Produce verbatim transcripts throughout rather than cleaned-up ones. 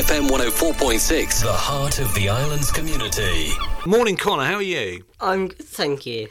F M one oh four point six, the heart of the island's community. Morning, Connor. How are you? I'm good, thank you.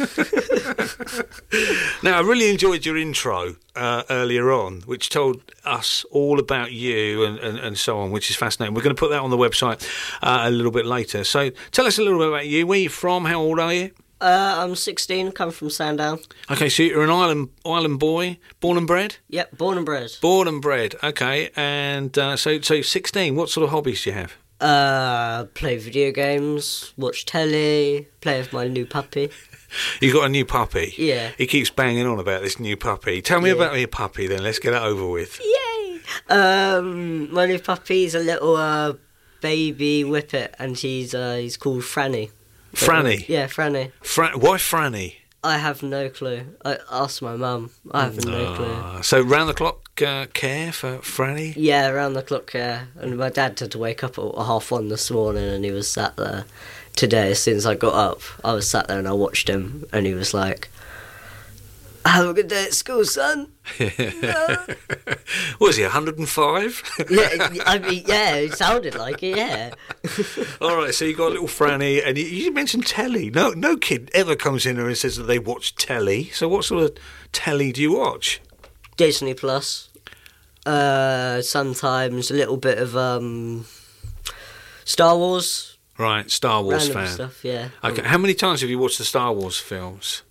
Now, I really enjoyed your intro uh, earlier on, which told us all about you and, and, and so on, which is fascinating. We're going to put that on the website uh, a little bit later. So tell us a little bit about you. Where are you from? How old are you? Uh, I'm sixteen, come from Sandown. Okay, so you're an island island boy, born and bred? Yep, born and bred. Born and bred, okay. And uh, so, so sixteen, what sort of hobbies do you have? Uh, play video games, watch telly, play with my new puppy. You got a new puppy? Yeah. He keeps banging on about this new puppy. Tell me Yeah. about your puppy then, let's get it over with. Yay! Um, my new puppy's a little uh, baby whippet, and he's uh, he's called Franny. Franny? Yeah, Franny. Fra- why Franny? I have no clue. I asked my mum. I have no clue. Uh, so round the clock uh, care for Franny? Yeah, around the clock, yeah. And my dad had to wake up at half one this morning, and he was sat there today. As soon as I got up, I was sat there and I watched him, and he was like, "Have a good day at school, son." No. What was he, one hundred and five? Yeah, I mean, yeah, it sounded like it, yeah. All right, so you got a little Franny, and you, you mentioned telly. No, no kid ever comes in here and says that they watch telly. So what sort of telly do you watch? Disney Plus. Uh, sometimes a little bit of um, Star Wars. Right, Star Wars Random fan. stuff, yeah. Okay, how many times have you watched the Star Wars films?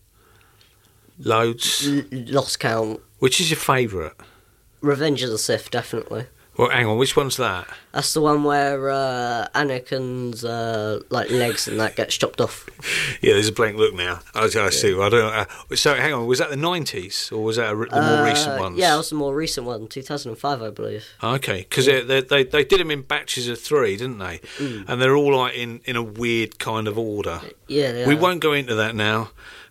Loads. L- lost count. Which is your favourite? Revenge of the Sith, definitely. Well, hang on, which one's that? That's the one where uh, Anakin's uh, like legs and that gets chopped off. Yeah, there's a blank look now. I, I see. I don't know. Uh, so, hang on, was that the nineties or was that a, the more Uh, recent ones? Yeah, it was the more recent one, two thousand five, I believe. Okay, because they, they they they did them in batches of three, didn't they? Mm. And they're all like in, in a weird kind of order. Yeah, they We are. won't go into that now,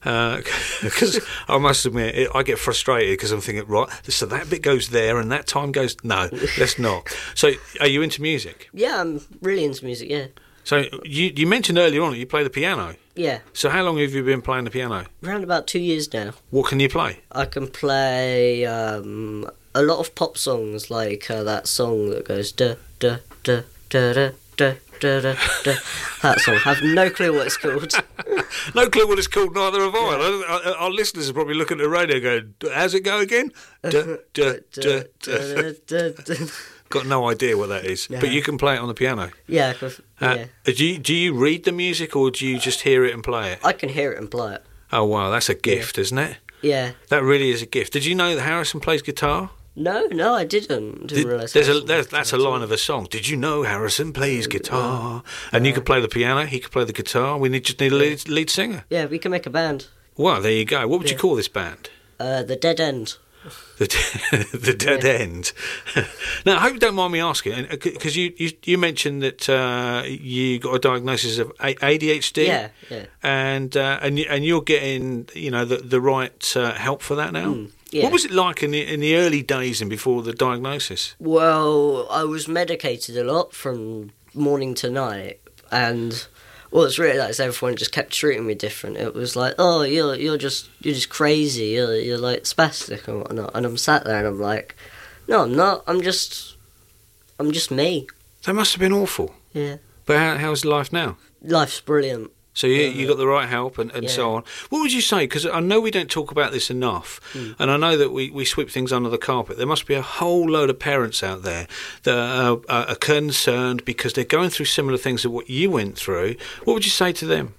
because I must admit it, I get frustrated because I'm thinking, right, so that bit goes there and that time goes. No, let's not. So, are you into music? Yeah, I'm really into music, yeah. So you you mentioned earlier on that you play the piano. Yeah, So how long have you been playing the piano? around about two years now. What can you play? I can play um, a lot of pop songs, like uh, that song that goes da da da da da da da da da. That song. I have no clue what it's called. No clue what it's called, neither have I. I- I- Our listeners are probably looking at the radio going, how's it go again? Duh, duh, duh, duh. Da, da, da. Got no idea what that is. No. But you can play it on the piano. Yeah, 'cause- Uh, yeah. do, you, do you read the music or do you just hear it and play it? I can hear it and play it. Oh, wow, that's a gift, isn't it? Yeah. That really is a gift. Did you know that Harrison plays guitar? No, no, I didn't. Didn't Did- realise. there's a, Harrison there's, was that's a guitar. line of a song. Did you know Harrison plays guitar? And you could play the piano, he could play the guitar. We need, just need a lead, lead singer. Yeah, we can make a band. Well, there you go. What would you Yeah. call this band? Uh, the Dead End. The, the Dead End. Now, I hope you don't mind me asking, because you, you, you mentioned that uh, you got a diagnosis of A D H D. Yeah, yeah. And uh, and you- and you're getting, you know, the the right uh, help for that now. Mm, yeah. What was it like in the in the early days and before the diagnosis? Well, I was medicated a lot from morning to night, and well, it's really like everyone just kept treating me different. It was like, oh, you're you're just you're just crazy. You're you're like spastic and whatnot. And I'm sat there and I'm like, no, I'm not. I'm just, I'm just me. That must have been awful. Yeah, But how, how's life now? life's brilliant. So you, you got the right help and, and so Yeah. on. What would you say? Because I know we don't talk about this enough, Mm. and I know that we, we sweep things under the carpet. There must be a whole load of parents out there that are, are, are concerned because they're going through similar things to what you went through. What would you say to them?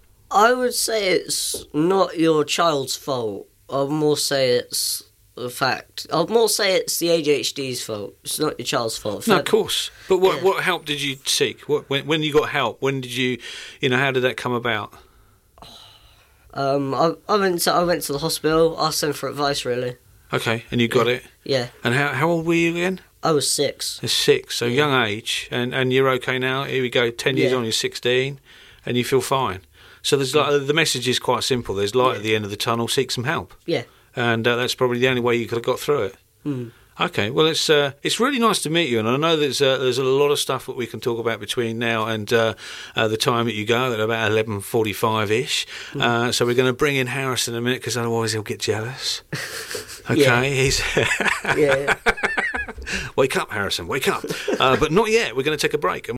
I would say it's not your child's fault. I'll more say it's the fact. I'll more say it's the A D H D's fault. It's not your child's fault. No, of course. But what Yeah. what help did you seek? What, when, when you got help, when did you, you know, how did that come about? Um, I, I went to I went to the hospital. Asked them for advice. Really. Okay, and you got it. Yeah, And how how old were you again? I was six. You're six, so young age, and, and you're okay now. Here we go, ten years Yeah. on, you're sixteen, and you feel fine. So there's like the message is quite simple. There's light at the end of the tunnel. Seek some help. Yeah. And uh, that's probably the only way you could have got through it. Mm. Okay, well, it's uh, it's really nice to meet you, and I know there's uh, there's a lot of stuff that we can talk about between now and uh, uh, the time that you go at about eleven forty-five ish. Mm. Uh, so we're going to bring in Harris in a minute because otherwise he'll get jealous. Okay, Yeah. he's Yeah. Wake up, Harrison, wake up. Uh, but not yet. We're going to take a break.